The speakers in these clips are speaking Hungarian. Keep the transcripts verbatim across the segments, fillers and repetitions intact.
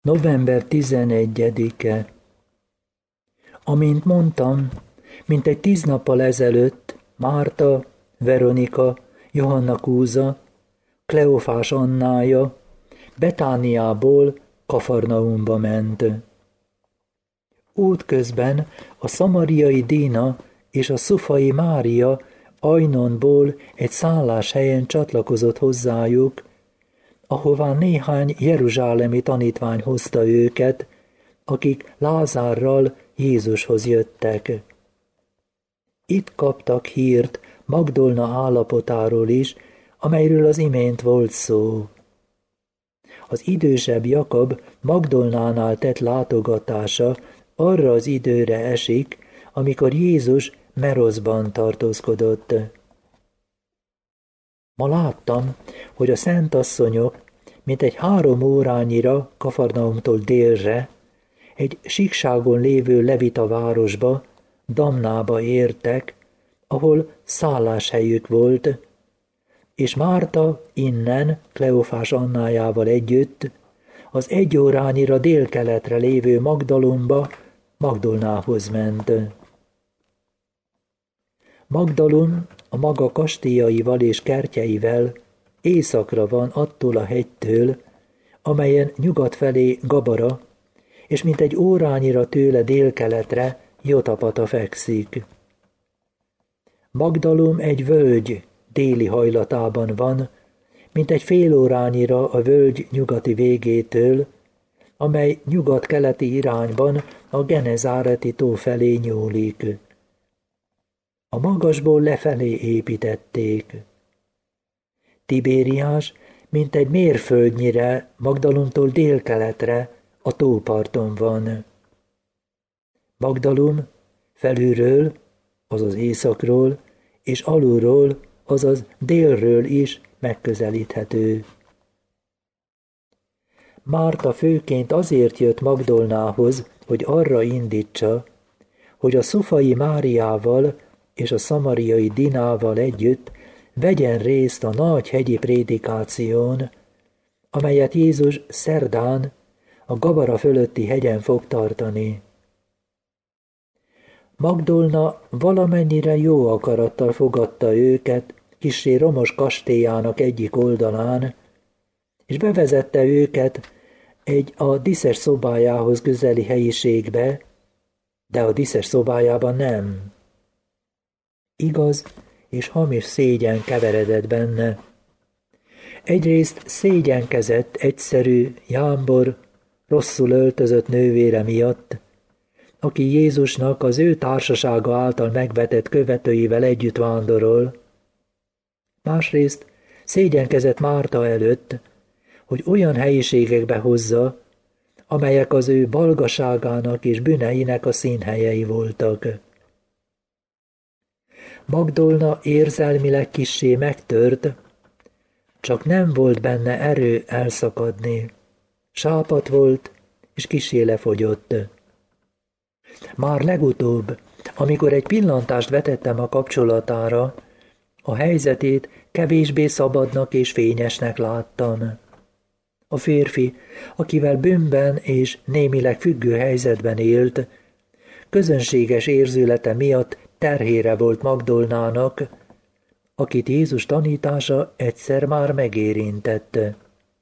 november tizenegyedike. Amint mondtam, mintegy tíz nappal ezelőtt Márta, Veronika, Johanna Kúza, Kleofás Annája Betániából Kafarnaumba ment. Útközben a szamariai Dína és a szufai Mária Ajnonból egy szálláshelyen csatlakozott hozzájuk, ahová néhány jeruzsálemi tanítvány hozta őket, akik Lázárral Jézushoz jöttek. Itt kaptak hírt Magdolna állapotáról is, amelyről az imént volt szó. Az idősebb Jakab Magdolnánál tett látogatása arra az időre esik, amikor Jézus Meroszban tartózkodott. Ma láttam, hogy a szentasszonyok mintegy három órányira Kafarnaumtól délre egy síkságon lévő levita városba, Damnába értek, ahol szálláshelyük volt, és Márta innen Kleofás Annájával együtt az egy órányira délkeletre lévő Magdalumba, Magdolnához ment. Magdalum a maga kastélyaival és kertjeivel északra van attól a hegytől, amelyen nyugat felé Gabara, és mintegy órányira tőle délkeletre Jotapata fekszik. Magdalum egy völgy déli hajlatában van, mintegy fél órányira a völgy nyugati végétől, amely nyugat-keleti irányban a Genezáreti tó felé nyúlik. A magasból lefelé építették. Tibériás mintegy mérföldnyire Magdalumtól délkeletre a tóparton van. Magdalum felülről, azaz északról, és alulról, azaz délről is megközelíthető. Márta főként azért jött Magdolnához, hogy arra indítsa, hogy a szufai Máriával és a szamariai Dinával együtt vegyen részt a nagy hegyi prédikáción, amelyet Jézus szerdán a Gabara fölötti hegyen fog tartani. Magdolna valamennyire jó akarattal fogadta őket kissé romos kastélyának egyik oldalán, és bevezette őket egy a díszes szobájához közeli helyiségbe, de a díszes szobájában nem. Igaz és hamis szégyen keveredett benne. Egyrészt szégyenkezett egyszerű, jámbor, rosszul öltözött nővére miatt, aki Jézusnak az ő társasága által megvetett követőivel együtt vándorol. Másrészt szégyenkezett Márta előtt, hogy olyan helyiségekbe hozza, amelyek az ő balgaságának és bűneinek a színhelyei voltak. Magdolna érzelmileg kissé megtört, csak nem volt benne erő elszakadni. Sápadt volt, és kissé lefogyott. Már legutóbb, amikor egy pillantást vetettem a kapcsolatára, a helyzetét kevésbé szabadnak és fényesnek láttam. A férfi, akivel bűnben és némileg függő helyzetben élt, közönséges érzülete miatt terhére volt Magdolnának, akit Jézus tanítása egyszer már megérintette.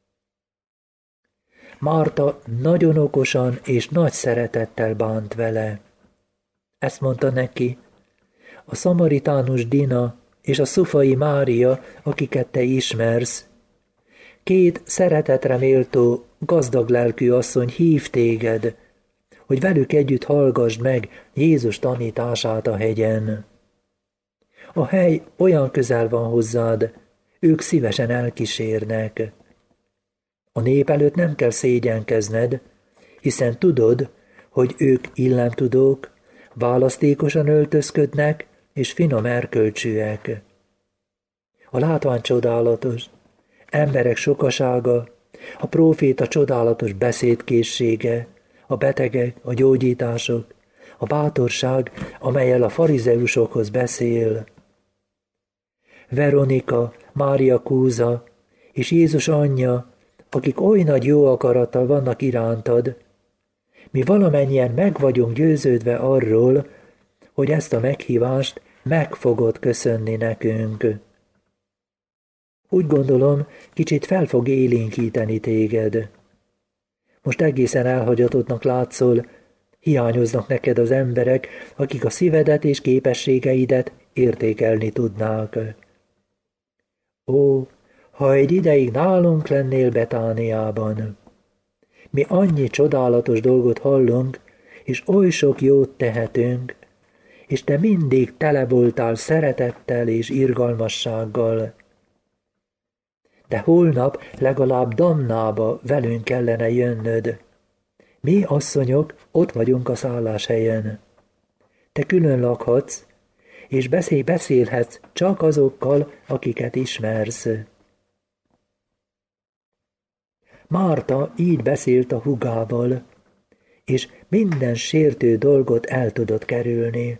Márta nagyon okosan és nagy szeretettel bánt vele. Ezt mondta neki, a szamaritánus Dina és a szufai Mária, akiket te ismersz, két szeretetre méltó, gazdag lelkű asszony hív téged, hogy velük együtt hallgassd meg Jézus tanítását a hegyen. A hely olyan közel van hozzád, ők szívesen elkísérnek. A nép előtt nem kell szégyenkezned, hiszen tudod, hogy ők illemtudók, választékosan öltözködnek és finom erkölcsűek. A látvány csodálatos, emberek sokasága, a próféta csodálatos beszédkészsége, a betegek, a gyógyítások, a bátorság, amellyel a farizeusokhoz beszél. Veronika, Mária Kúza és Jézus anyja, akik oly nagy jó akarattal vannak irántad, mi valamennyien meg vagyunk győződve arról, hogy ezt a meghívást meg fogod köszönni nekünk. Úgy gondolom, kicsit fel fog élénkíteni téged. Most egészen elhagyatottnak látszol, hiányoznak neked az emberek, akik a szívedet és képességeidet értékelni tudnák. Ó, ha egy ideig nálunk lennél Betániában! Mi annyi csodálatos dolgot hallunk, és oly sok jót tehetünk, és te mindig tele voltál szeretettel és irgalmassággal. De holnap legalább Damnába velünk kellene jönnöd. Mi, asszonyok, ott vagyunk a szálláshelyen. Te külön lakhatsz, és beszélj beszélhetsz csak azokkal, akiket ismersz. Márta így beszélt a húgával, és minden sértő dolgot el tudott kerülni.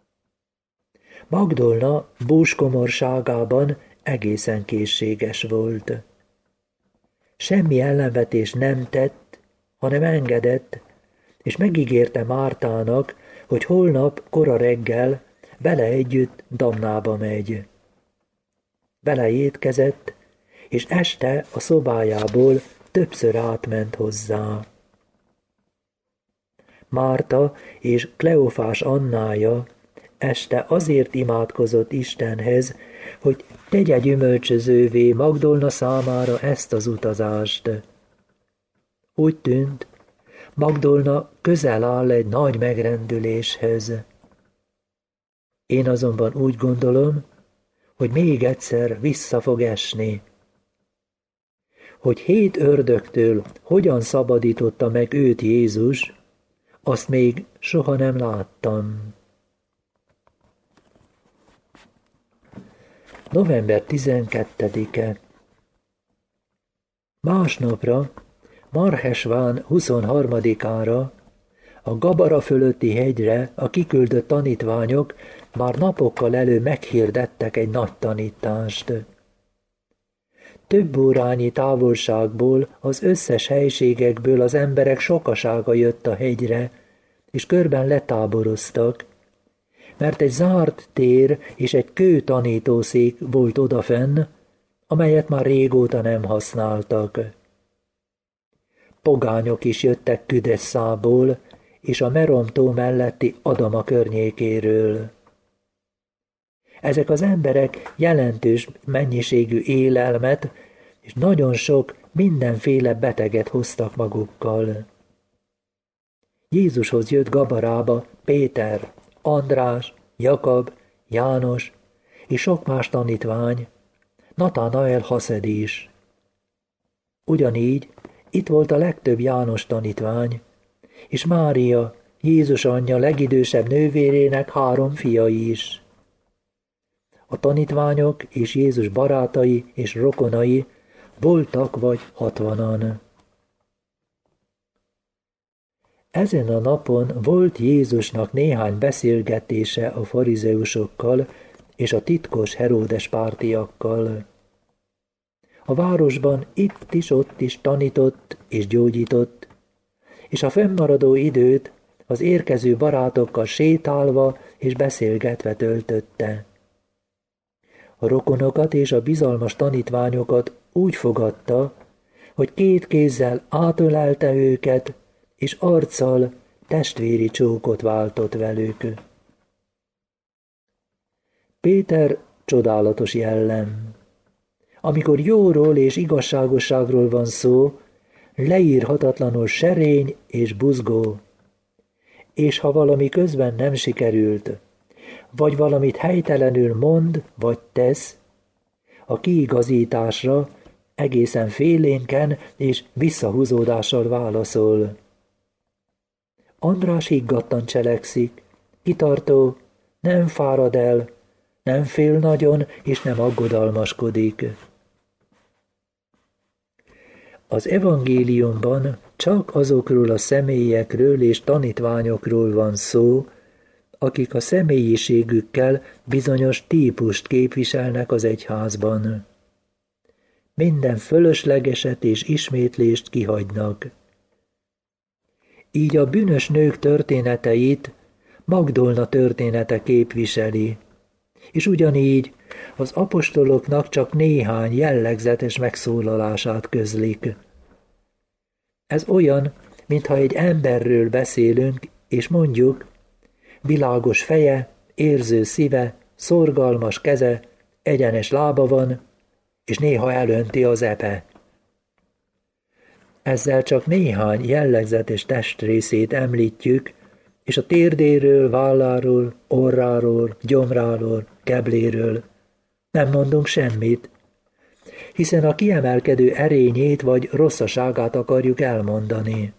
Magdolna búskomorságában egészen készséges volt. Semmi ellenvetés nem tett, hanem engedett, és megígérte Mártának, hogy holnap kora reggel vele együtt Damnába megy. Vele étkezett, és este a szobájából többször átment hozzá. Márta és Kleofás Annája este azért imádkozott Istenhez, hogy tegye gyümölcsözővé Magdolna számára ezt az utazást. Úgy tűnt, Magdolna közel áll egy nagy megrendüléshez. Én azonban úgy gondolom, hogy még egyszer vissza fog esni. Hogy hét ördögtől hogyan szabadította meg őt Jézus, azt még soha nem láttam. november tizenkettedike. Másnapra, Marhesván huszonharmadikára a Gabara fölötti hegyre a kiküldött tanítványok már napokkal elő meghirdettek egy nagy tanítást. Több órányi távolságból, az összes helységekből az emberek sokasága jött a hegyre, és körben letáboroztak, mert egy zárt tér és egy kő tanítószék volt odafenn, amelyet már régóta nem használtak. Pogányok is jöttek Küdesszából és a Merom-tó melletti Adama környékéről. Ezek az emberek jelentős mennyiségű élelmet és nagyon sok mindenféle beteget hoztak magukkal. Jézushoz jött Gabarába Péter, András, Jakab, János és sok más tanítvány, Natánael Haszed is. Ugyanígy itt volt a legtöbb János tanítvány, és Mária, Jézus anyja legidősebb nővérének három fiai is. A tanítványok és Jézus barátai és rokonai voltak vagy hatvanan. Ezen a napon volt Jézusnak néhány beszélgetése a farizeusokkal és a titkos Heródes pártiakkal. A városban itt is ott is tanított és gyógyított, és a fennmaradó időt az érkező barátokkal sétálva és beszélgetve töltötte. A rokonokat és a bizalmas tanítványokat úgy fogadta, hogy két kézzel átölelte őket, és arccal testvéri csókot váltott velük. Péter csodálatos jellem. Amikor jóról és igazságosságról van szó, leírhatatlanul serény és buzgó. És ha valami közben nem sikerült, vagy valamit helytelenül mond vagy tesz, a kiigazításra egészen félénken és visszahúzódással válaszol. András higgadtan cselekszik, kitartó, nem fárad el, nem fél nagyon és nem aggodalmaskodik. Az evangéliumban csak azokról a személyekről és tanítványokról van szó, akik a személyiségükkel bizonyos típust képviselnek az egyházban. minden fölöslegeset és ismétlést kihagynak. Így a bűnös nők történeteit Magdolna története képviseli, és ugyanígy az apostoloknak csak néhány jellegzetes megszólalását közlik. Ez olyan, mintha egy emberről beszélünk, és mondjuk, világos feje, érző szíve, szorgalmas keze, egyenes lába van, és néha elönti az epe. Ezzel csak néhány jellegzetes testrészét említjük, és a térdéről, válláról, orráról, gyomráról, kebléről nem mondunk semmit, hiszen a kiemelkedő erényét vagy rosszaságát akarjuk elmondani.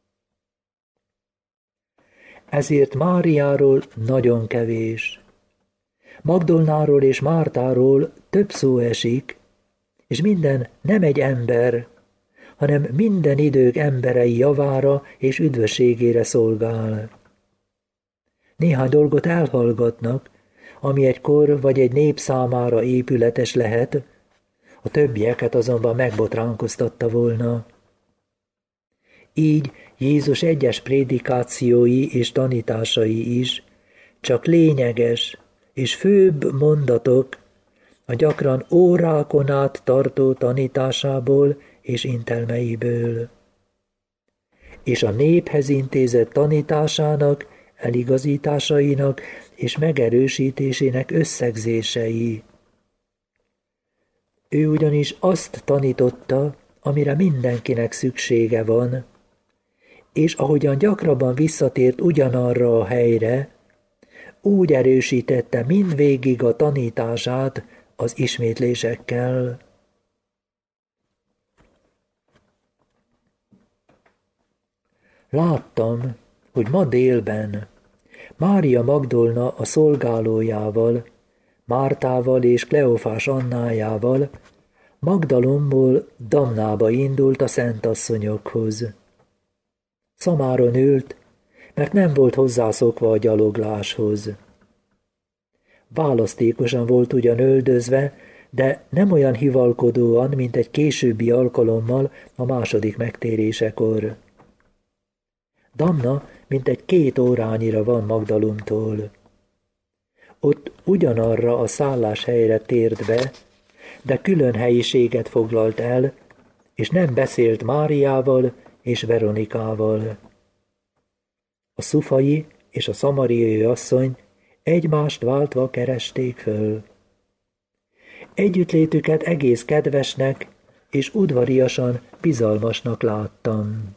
Ezért Máriáról nagyon kevés. Magdolnáról és Mártáról több szó esik, és minden nem egy ember, hanem minden idők emberei javára és üdvösségére szolgál. Néhány dolgot elhallgatnak, ami egy kor vagy egy nép számára épületes lehet, a többieket azonban megbotránkoztatta volna. Így Jézus egyes prédikációi és tanításai is csak lényeges és főbb mondatok a gyakran órákon át tartó tanításából és intelmeiből. És a néphez intézett tanításának, eligazításainak és megerősítésének összegzései. Ő ugyanis azt tanította, amire mindenkinek szüksége van, és ahogyan gyakrabban visszatért ugyanarra a helyre, úgy erősítette mindvégig a tanítását az ismétlésekkel. Láttam, hogy ma délben Mária Magdolna a szolgálójával, Mártával és Kleofás Annájával Magdalomból Damnába indult a szentasszonyokhoz. Szamáron ült, mert nem volt hozzászokva a gyalogláshoz. Választékosan volt ugyan öldözve, de nem olyan hivalkodóan, mint egy későbbi alkalommal a második megtérésekor. Damna mintegy két órányira van Magdalomtól. Ott ugyanarra a szálláshelyre tért be, de külön helyiséget foglalt el, és nem beszélt Máriával és Veronikával. A szufai és a szamariai asszony egymást váltva keresték föl. Együttlétüket egész kedvesnek és udvariasan bizalmasnak láttam.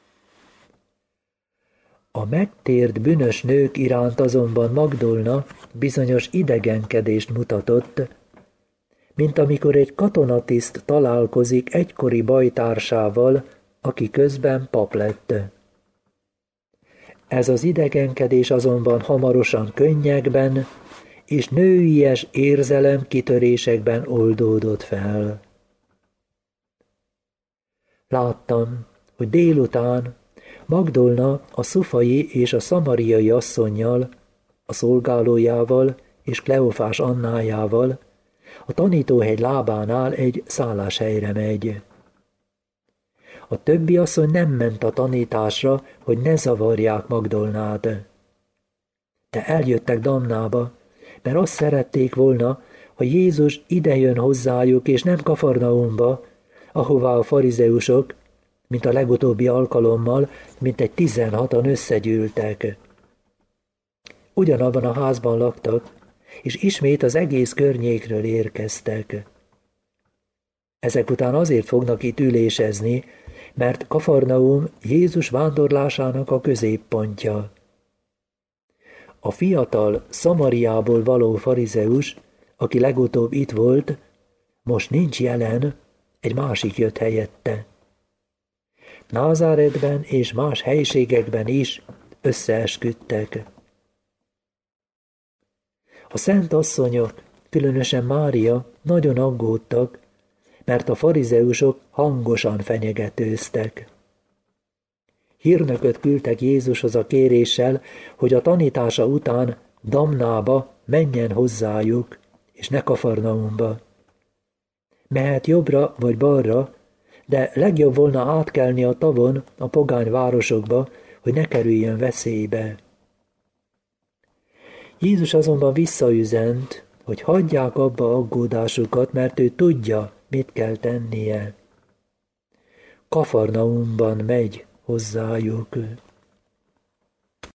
A megtért bűnös nők iránt azonban Magdolna bizonyos idegenkedést mutatott, mint amikor egy katonatiszt találkozik egykori bajtársával, aki közben pap lett. Ez az idegenkedés azonban hamarosan könnyekben és nőies érzelem kitörésekben oldódott fel. Láttam, hogy délután Magdolna a szufai és a szamariai asszonnyal, a szolgálójával és Kleofás Annájával a tanítóhegy lábánál egy szálláshelyre megy. A többi asszony nem ment a tanításra, hogy ne zavarják Magdolnát. De eljöttek Damnába, mert azt szerették volna, ha Jézus idejön hozzájuk, és nem Kafarnaumba, ahová a farizeusok, mint a legutóbbi alkalommal, mintegy tizenhatan összegyűltek. Ugyanabban a házban laktak, és ismét az egész környékről érkeztek. Ezek után azért fognak itt ülésezni, mert Kafarnaum Jézus vándorlásának a középpontja. A fiatal Szamariából való farizeus, aki legutóbb itt volt, most nincs jelen, egy másik jött helyette. Názáretben és más helységekben is összeesküdtek. A szent asszonyok, különösen Mária, nagyon aggódtak, mert a farizeusok hangosan fenyegetőztek. Hírnököt küldtek Jézushoz a kéréssel, hogy a tanítása után Damnába menjen hozzájuk, és ne Kafarnaumba. Mehet jobbra vagy balra, de legjobb volna átkelni a tavon a pogány városokba, hogy ne kerüljön veszélybe. Jézus azonban visszaüzent, hogy hagyják abba aggódásukat, mert ő tudja, mit kell tennie. Kafarnaumban megy hozzájuk.